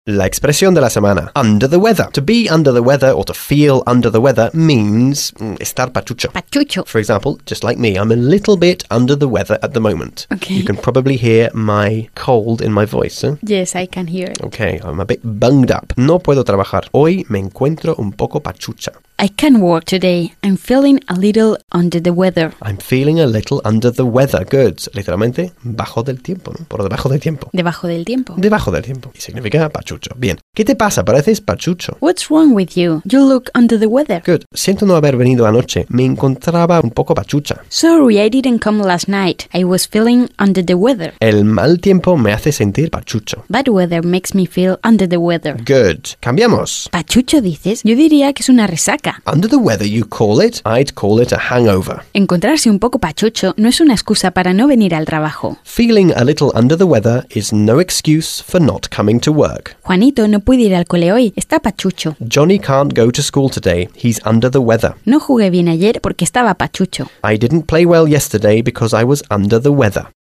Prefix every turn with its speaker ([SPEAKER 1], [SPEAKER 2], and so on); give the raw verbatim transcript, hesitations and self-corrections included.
[SPEAKER 1] La expresión de la semana, under the weather. To be under the weather or to feel under the weather means mm, estar pachucho.
[SPEAKER 2] Pachucho.
[SPEAKER 1] For example, just like me, I'm a little bit under the weather at the moment.
[SPEAKER 2] Okay.
[SPEAKER 1] You can probably hear my cold in my voice. ¿eh?
[SPEAKER 2] Yes, I can hear it.
[SPEAKER 1] Okay, I'm a bit bunged up. No puedo trabajar. Hoy me encuentro un poco pachucha.
[SPEAKER 2] I can't work today. I'm feeling a little under the weather.
[SPEAKER 1] I'm feeling a little under the weather. Good. Literalmente, bajo del tiempo, ¿no? Por debajo del tiempo.
[SPEAKER 2] Debajo del tiempo.
[SPEAKER 1] Debajo del tiempo. Y significa pachucho. Bien. ¿Qué te pasa? Pareces pachucho.
[SPEAKER 2] What's wrong with you? You look under the weather.
[SPEAKER 1] Good. Siento no haber venido anoche. Me encontraba un poco pachucha.
[SPEAKER 2] Sorry, I didn't come last night. I was feeling under the weather.
[SPEAKER 1] El mal tiempo me hace sentir pachucho.
[SPEAKER 2] Bad weather makes me feel under the weather.
[SPEAKER 1] Good. Cambiamos.
[SPEAKER 2] ¿Pachucho dices? Yo diría que es una resaca.
[SPEAKER 1] Under the weather you call it. I'd call it a hangover.
[SPEAKER 2] Encontrarse un poco pachucho no es una excusa para no venir al trabajo.
[SPEAKER 1] Feeling a little under the weather is no excuse for not coming to work.
[SPEAKER 2] Juanito no puede ir al cole hoy, está pachucho.
[SPEAKER 1] Johnny can't go to school today. He's under the weather.
[SPEAKER 2] No jugué bien ayer porque estaba pachucho.
[SPEAKER 1] I didn't play well yesterday because I was under the weather.